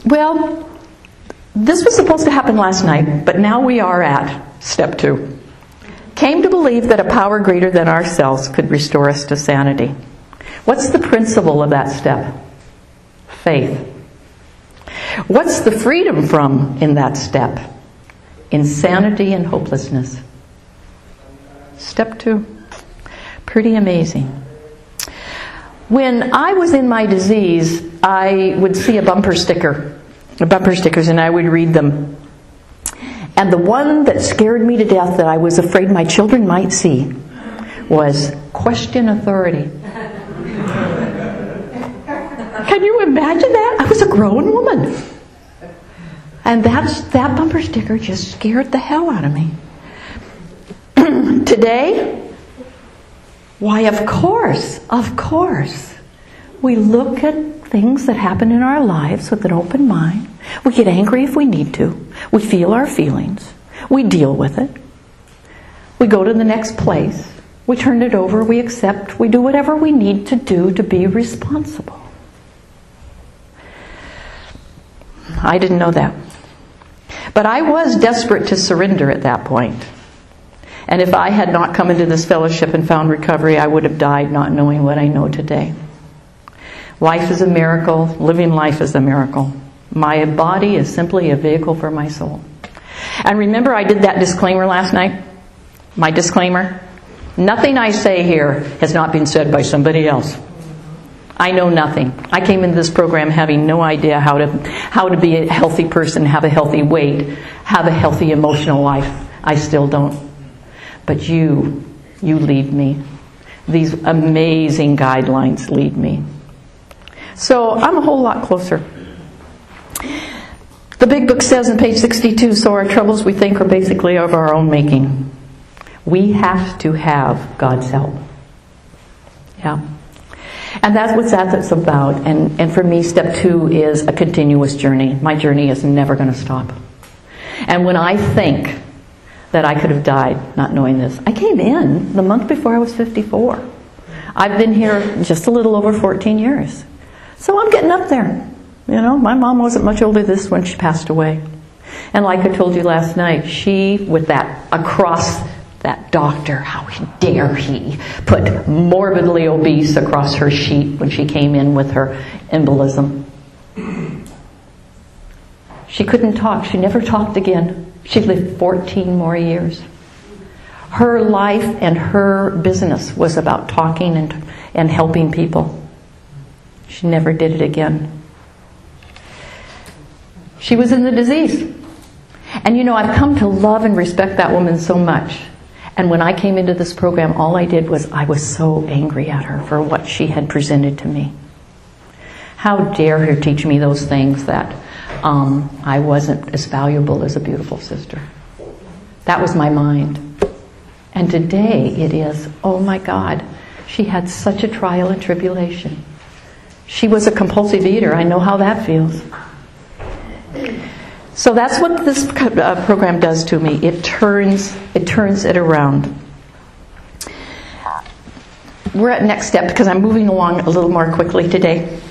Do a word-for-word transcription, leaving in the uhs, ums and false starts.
Well, this was supposed to happen last night, but now we are at step two. Came to believe that a power greater than ourselves could restore us to sanity. What's the principle of that step? Faith. What's the freedom from in that step? Insanity and hopelessness. Step two. Pretty amazing. When I was in my disease, I would see a bumper sticker, bumper stickers, and I would read them. And the one that scared me to death, that I was afraid my children might see, was question authority. Can you imagine that? I was a grown woman. And that's, that bumper sticker just scared the hell out of me. Today, why, of course, of course, we look at things that happen in our lives with an open mind. We get angry if we need to. We feel our feelings. We deal with it. We go to the next place. We turn it over. We accept. We do whatever we need to do to be responsible. I didn't know that. But I was desperate to surrender at that point. And if I had not come into this fellowship and found recovery, I would have died not knowing what I know today. Life is a miracle. Living life is a miracle. My body is simply a vehicle for my soul. And remember, I did that disclaimer last night? My disclaimer? Nothing I say here has not been said by somebody else. I know nothing. I came into this program having no idea how to how to be a healthy person, have a healthy weight, have a healthy emotional life. I still don't. But you, you lead me. These amazing guidelines lead me. So I'm a whole lot closer. The big book says on page sixty-two, so our troubles we think are basically of our own making. We have to have God's help. Yeah. And that's what that's about. And, and for me, step two is a continuous journey. My journey is never going to stop. And when I think that I could have died not knowing this, I came in the month before I was fifty-four. I've been here just a little over fourteen years. So I'm getting up there. You know, my mom wasn't much older than this when she passed away. And like I told you last night, she, with that across that doctor, how dare he put morbidly obese across her sheet when she came in with her embolism. She couldn't talk. She never talked again. She lived fourteen more years. Her life and her business was about talking and, and helping people. She never did it again. She was in the disease. And you know, I've come to love and respect that woman so much. And when I came into this program, all I did was I was so angry at her for what she had presented to me. How dare her teach me those things, that um, I wasn't as valuable as a beautiful sister. That was my mind. And today it is, oh my God, she had such a trial and tribulation. She was a compulsive eater. I know how that feels. So that's what this uh, program does to me. It turns, it turns it around. We're at next step because I'm moving along a little more quickly today.